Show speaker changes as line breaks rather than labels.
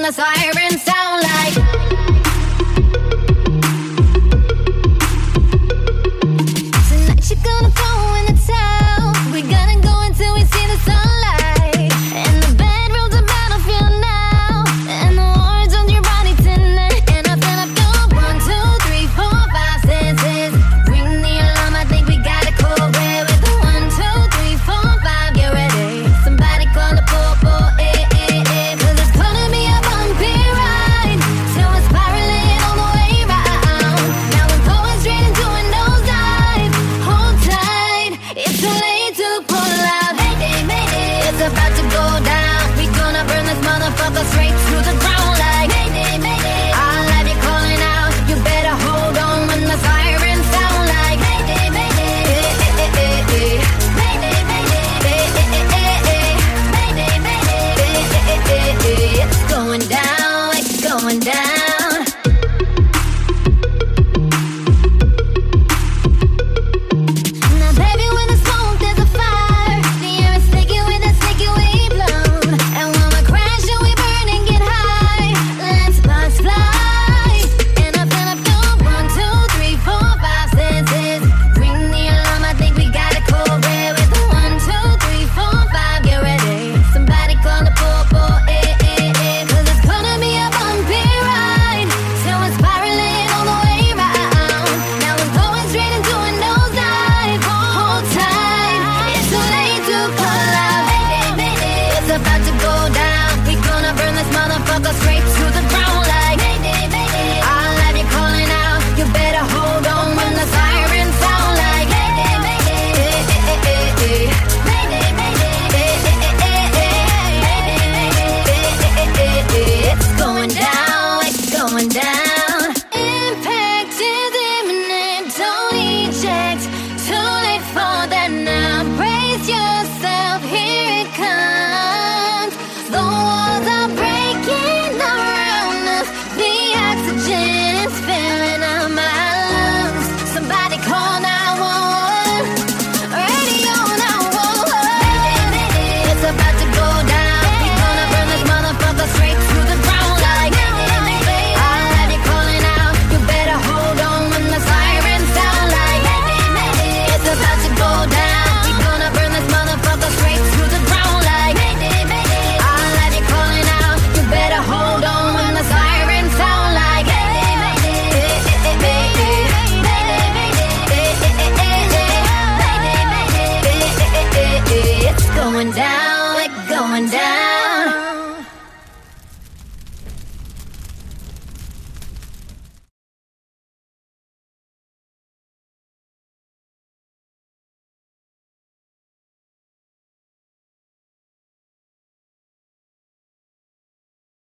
the sirens sound like. Tonight you're gonna go into town. We're gonna go until we see the sunlight. And the bedroom's a battlefield now. And the war's on your body tonight. And I feel up go 1, 2, 3, 4, 5, 6, 6. Ring the alarm, I think we got it cold. Where with the 1, 2, 3, 4, 5, get ready. Somebody call the po-po, cause it's gonna be a bumpy ride. Till we're spiraling all the way round. Now we're going straight into a nosedive. Hold tight, it's too late to pull out. Mayday, mayday, it's about to go down. We gonna burn this motherfucker straight to the ground like. Mayday, mayday, I'll have you calling out. You better hold on when the sirens sound like. Mayday, mayday, mayday, mayday, mayday, it's going down, it's going down. Now baby, when the smoke there's a fire. The air is sticky with that sticky weed blown. And when we crash and we burn and get high, let's bust fly. And I feel up to 1, 2, 3, 4, 5, 6, 6. Ring the alarm, I think we got it cold. Red with the 1, 2, 3, 4, 5, get ready. Somebody call the po-po, cause it's gonna be a bumpy ride. Till we're spiraling all the way round. Now we're going straight into a nosedive. Hold tight, it's too late to pull out. Mayday, mayday, it's about to go down. We gonna burn this motherfucker